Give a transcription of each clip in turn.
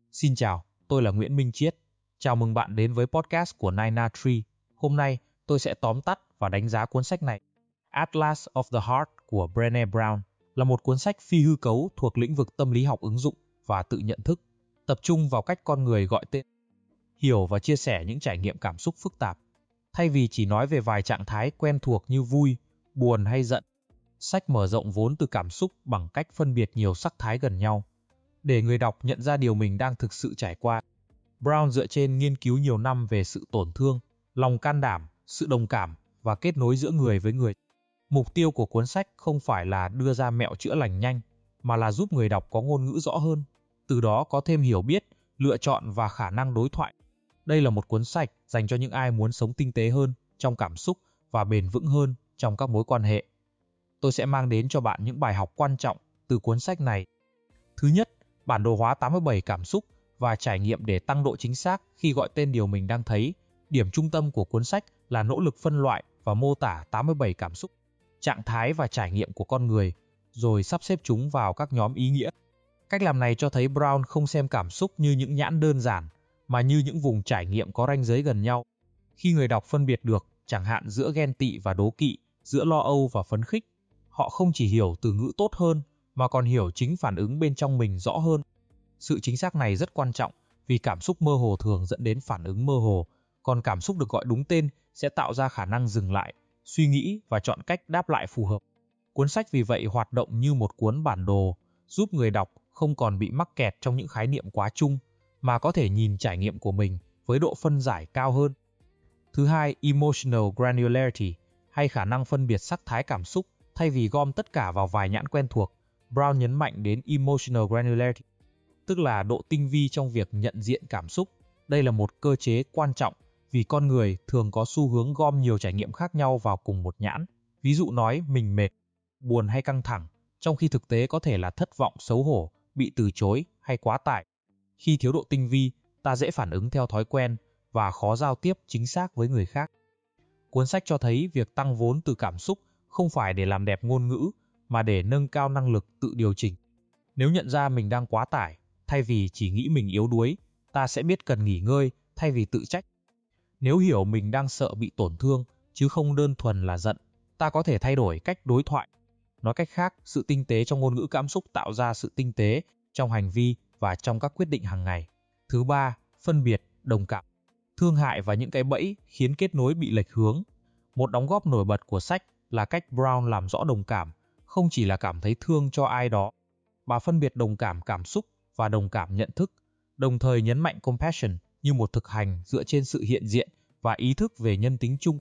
Xin chào, tôi là Nguyễn Minh Chiết. Chào mừng bạn đến với podcast của Nina Tree. Hôm nay, tôi sẽ tóm tắt và đánh giá cuốn sách này. Atlas of the Heart của Brené Brown là một cuốn sách phi hư cấu thuộc lĩnh vực tâm lý học ứng dụng và tự nhận thức, tập trung vào cách con người gọi tên, hiểu và chia sẻ những trải nghiệm cảm xúc phức tạp. Thay vì chỉ nói về vài trạng thái quen thuộc như vui, buồn hay giận, sách mở rộng vốn từ cảm xúc bằng cách phân biệt nhiều sắc thái gần nhau, để người đọc nhận ra điều mình đang thực sự trải qua. Brown dựa trên nghiên cứu nhiều năm về sự tổn thương, lòng can đảm, sự đồng cảm và kết nối giữa người với người. Mục tiêu của cuốn sách không phải là đưa ra mẹo chữa lành nhanh, mà là giúp người đọc có ngôn ngữ rõ hơn, từ đó có thêm hiểu biết, lựa chọn và khả năng đối thoại. Đây là một cuốn sách dành cho những ai muốn sống tinh tế hơn trong cảm xúc và bền vững hơn trong các mối quan hệ. Tôi sẽ mang đến cho bạn những bài học quan trọng từ cuốn sách này. Thứ nhất, bản đồ hóa 87 cảm xúc và trải nghiệm để tăng độ chính xác khi gọi tên điều mình đang thấy. Điểm trung tâm của cuốn sách là nỗ lực phân loại và mô tả 87 cảm xúc, trạng thái và trải nghiệm của con người, rồi sắp xếp chúng vào các nhóm ý nghĩa. Cách làm này cho thấy Brown không xem cảm xúc như những nhãn đơn giản, mà như những vùng trải nghiệm có ranh giới gần nhau. Khi người đọc phân biệt được, chẳng hạn giữa ghen tị và đố kỵ, giữa lo âu và phấn khích, họ không chỉ hiểu từ ngữ tốt hơn, mà còn hiểu chính phản ứng bên trong mình rõ hơn. Sự chính xác này rất quan trọng, vì cảm xúc mơ hồ thường dẫn đến phản ứng mơ hồ, còn cảm xúc được gọi đúng tên sẽ tạo ra khả năng dừng lại, suy nghĩ và chọn cách đáp lại phù hợp. Cuốn sách vì vậy hoạt động như một cuốn bản đồ, giúp người đọc không còn bị mắc kẹt trong những khái niệm quá chung, mà có thể nhìn trải nghiệm của mình với độ phân giải cao hơn. Thứ hai, emotional granularity, hay khả năng phân biệt sắc thái cảm xúc thay vì gom tất cả vào vài nhãn quen thuộc. Brown nhấn mạnh đến emotional granularity, tức là độ tinh vi trong việc nhận diện cảm xúc. Đây là một cơ chế quan trọng vì con người thường có xu hướng gom nhiều trải nghiệm khác nhau vào cùng một nhãn. Ví dụ nói mình mệt, buồn hay căng thẳng, trong khi thực tế có thể là thất vọng, xấu hổ, bị từ chối hay quá tải. Khi thiếu độ tinh vi, ta dễ phản ứng theo thói quen và khó giao tiếp chính xác với người khác. Cuốn sách cho thấy việc tăng vốn từ cảm xúc không phải để làm đẹp ngôn ngữ, mà để nâng cao năng lực tự điều chỉnh. Nếu nhận ra mình đang quá tải, thay vì chỉ nghĩ mình yếu đuối, ta sẽ biết cần nghỉ ngơi thay vì tự trách. Nếu hiểu mình đang sợ bị tổn thương, chứ không đơn thuần là giận, ta có thể thay đổi cách đối thoại. Nói cách khác, sự tinh tế trong ngôn ngữ cảm xúc tạo ra sự tinh tế trong hành vi và trong các quyết định hàng ngày. Thứ ba, phân biệt, đồng cảm. Thương hại và những cái bẫy khiến kết nối bị lệch hướng. Một đóng góp nổi bật của sách là cách Brown làm rõ đồng cảm, không chỉ là cảm thấy thương cho ai đó, mà phân biệt đồng cảm cảm xúc và đồng cảm nhận thức, đồng thời nhấn mạnh compassion như một thực hành dựa trên sự hiện diện và ý thức về nhân tính chung.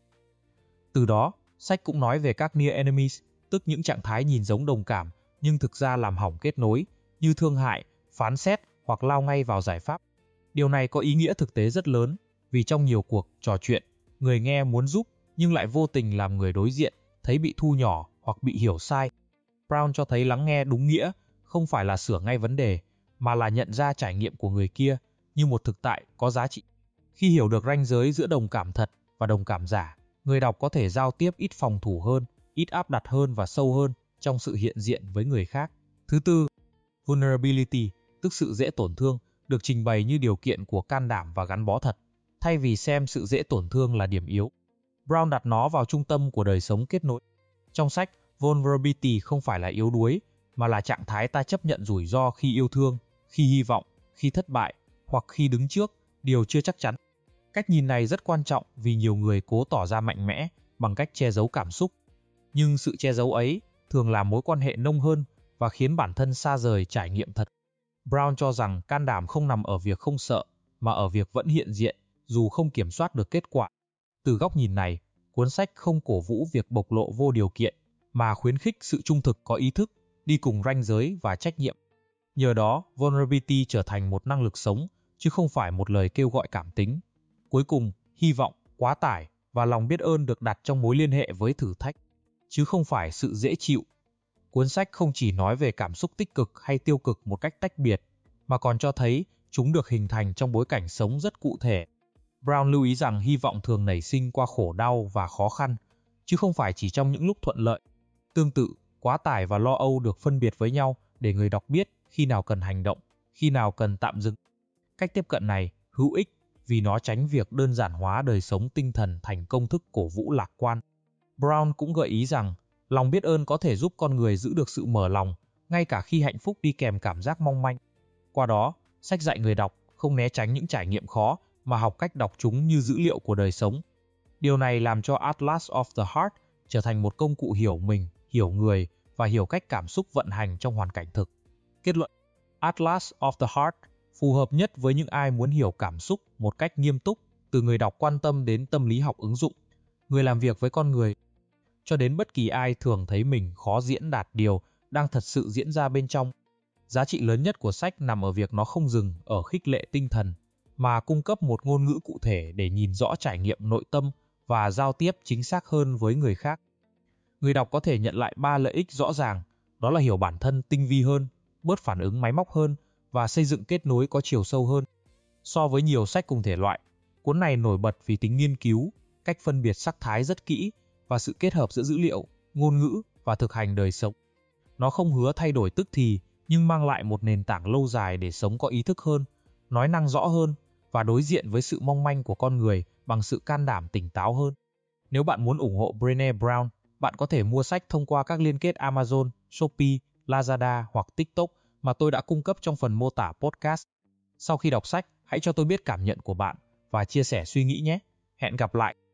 Từ đó, sách cũng nói về các near enemies, tức những trạng thái nhìn giống đồng cảm nhưng thực ra làm hỏng kết nối, như thương hại, phán xét hoặc lao ngay vào giải pháp. Điều này có ý nghĩa thực tế rất lớn, vì trong nhiều cuộc trò chuyện, người nghe muốn giúp nhưng lại vô tình làm người đối diện thấy bị thu nhỏ hoặc bị hiểu sai. Brown cho thấy lắng nghe đúng nghĩa không phải là sửa ngay vấn đề, mà là nhận ra trải nghiệm của người kia như một thực tại có giá trị. Khi hiểu được ranh giới giữa đồng cảm thật và đồng cảm giả, người đọc có thể giao tiếp ít phòng thủ hơn, ít áp đặt hơn và sâu hơn trong sự hiện diện với người khác. Thứ tư, vulnerability, tức sự dễ tổn thương, được trình bày như điều kiện của can đảm và gắn bó thật, thay vì xem sự dễ tổn thương là điểm yếu. Brown đặt nó vào trung tâm của đời sống kết nối. Trong sách, vulnerability không phải là yếu đuối, mà là trạng thái ta chấp nhận rủi ro khi yêu thương, khi hy vọng, khi thất bại, hoặc khi đứng trước điều chưa chắc chắn. Cách nhìn này rất quan trọng vì nhiều người cố tỏ ra mạnh mẽ bằng cách che giấu cảm xúc. Nhưng sự che giấu ấy thường làm mối quan hệ nông hơn và khiến bản thân xa rời trải nghiệm thật. Brown cho rằng can đảm không nằm ở việc không sợ, mà ở việc vẫn hiện diện, dù không kiểm soát được kết quả. Từ góc nhìn này, cuốn sách không cổ vũ việc bộc lộ vô điều kiện, mà khuyến khích sự trung thực có ý thức, đi cùng ranh giới và trách nhiệm. Nhờ đó, vulnerability trở thành một năng lực sống, chứ không phải một lời kêu gọi cảm tính. Cuối cùng, hy vọng, quá tải và lòng biết ơn được đặt trong mối liên hệ với thử thách, chứ không phải sự dễ chịu. Cuốn sách không chỉ nói về cảm xúc tích cực hay tiêu cực một cách tách biệt, mà còn cho thấy chúng được hình thành trong bối cảnh sống rất cụ thể. Brown lưu ý rằng hy vọng thường nảy sinh qua khổ đau và khó khăn, chứ không phải chỉ trong những lúc thuận lợi. Tương tự, quá tải và lo âu được phân biệt với nhau để người đọc biết khi nào cần hành động, khi nào cần tạm dừng. Cách tiếp cận này hữu ích vì nó tránh việc đơn giản hóa đời sống tinh thần thành công thức cổ vũ lạc quan. Brown cũng gợi ý rằng lòng biết ơn có thể giúp con người giữ được sự mở lòng, ngay cả khi hạnh phúc đi kèm cảm giác mong manh. Qua đó, sách dạy người đọc không né tránh những trải nghiệm khó mà học cách đọc chúng như dữ liệu của đời sống. Điều này làm cho Atlas of the Heart trở thành một công cụ hiểu mình, hiểu người và hiểu cách cảm xúc vận hành trong hoàn cảnh thực. Kết luận: Atlas of the Heart phù hợp nhất với những ai muốn hiểu cảm xúc một cách nghiêm túc, từ người đọc quan tâm đến tâm lý học ứng dụng, người làm việc với con người, cho đến bất kỳ ai thường thấy mình khó diễn đạt điều đang thật sự diễn ra bên trong. Giá trị lớn nhất của sách nằm ở việc nó không dừng ở khích lệ tinh thần, mà cung cấp một ngôn ngữ cụ thể để nhìn rõ trải nghiệm nội tâm và giao tiếp chính xác hơn với người khác. Người đọc có thể nhận lại 3 lợi ích rõ ràng, đó là hiểu bản thân tinh vi hơn, bớt phản ứng máy móc hơn và xây dựng kết nối có chiều sâu hơn. So với nhiều sách cùng thể loại, cuốn này nổi bật vì tính nghiên cứu, cách phân biệt sắc thái rất kỹ và sự kết hợp giữa dữ liệu, ngôn ngữ và thực hành đời sống. Nó không hứa thay đổi tức thì, nhưng mang lại một nền tảng lâu dài để sống có ý thức hơn, nói năng rõ hơn và đối diện với sự mong manh của con người bằng sự can đảm tỉnh táo hơn. Nếu bạn muốn ủng hộ Brené Brown, bạn có thể mua sách thông qua các liên kết Amazon, Shopee, Lazada hoặc TikTok mà tôi đã cung cấp trong phần mô tả podcast. Sau khi đọc sách, hãy cho tôi biết cảm nhận của bạn và chia sẻ suy nghĩ nhé. Hẹn gặp lại!